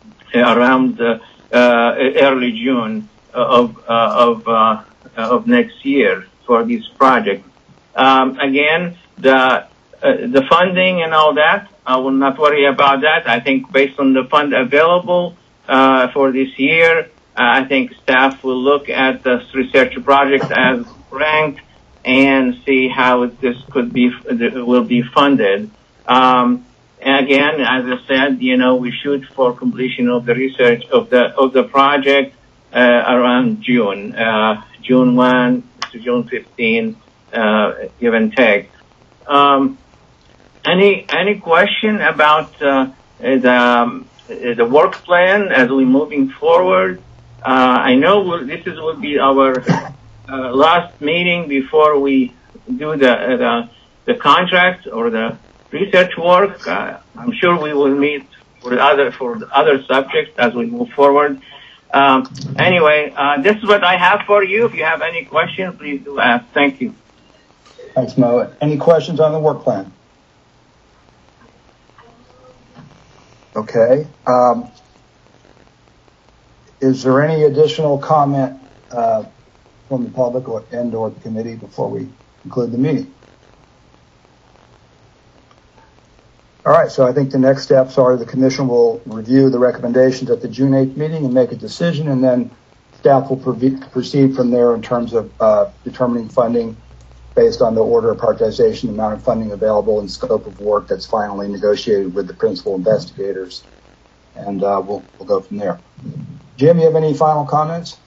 around uh, uh, early June of uh, of uh, of next year for this project. Um, again, the uh, the funding and all that, I will not worry about that. I think based on the fund available uh, for this year, Uh, I think staff will look at the research project as ranked and see how this could be will be funded. Um, and again, as I said, you know, we shoot for completion of the research of the of the project uh, around June, uh, June first to June fifteenth, uh, give and take. Um, any any question about uh, the um, the work plan as we're moving forward? Uh, I know we'll, this is will be our uh, last meeting before we do the, the the contract or the research work. Uh, I'm sure we will meet for the other for the other subjects as we move forward. Um, anyway, uh, this is what I have for you. If you have any questions, please do ask. Thank you. Thanks, Mo. Any questions on the work plan? Okay. Um, Is there any additional comment uh, from the public or, and or the committee before we conclude the meeting? All right, so I think the next steps are the commission will review the recommendations at the June eighth meeting and make a decision, and then staff will proceed from there in terms of uh, determining funding based on the order of prioritization, amount of funding available, and scope of work that's finally negotiated with the principal investigators. And uh, we'll, we'll go from there. Jim, you have any final comments?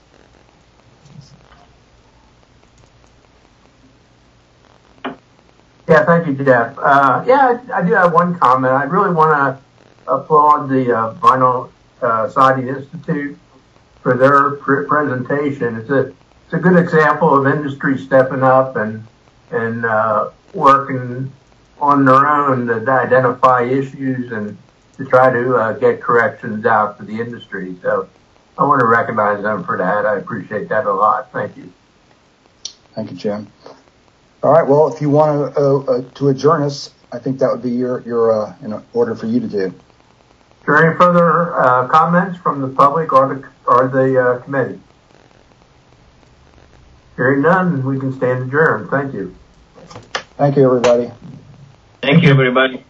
Yeah, thank you, Jeff. Uh, yeah, I, I do have one comment. I really want to applaud the uh, Vinyl uh, Siding Institute for their pr- presentation. It's a it's a good example of industry stepping up and and uh, working on their own to identify issues and to try to uh, get corrections out to the industry. So I want to recognize them for that. I appreciate that a lot. Thank you. Thank you, Jim. All right. Well, if you want to uh, uh, to adjourn us, I think that would be your your uh, in order for you to do. Is there any further uh, comments from the public or the or the uh, committee? Hearing none, we can stand adjourned. Thank you. Thank you, everybody. Thank you, everybody.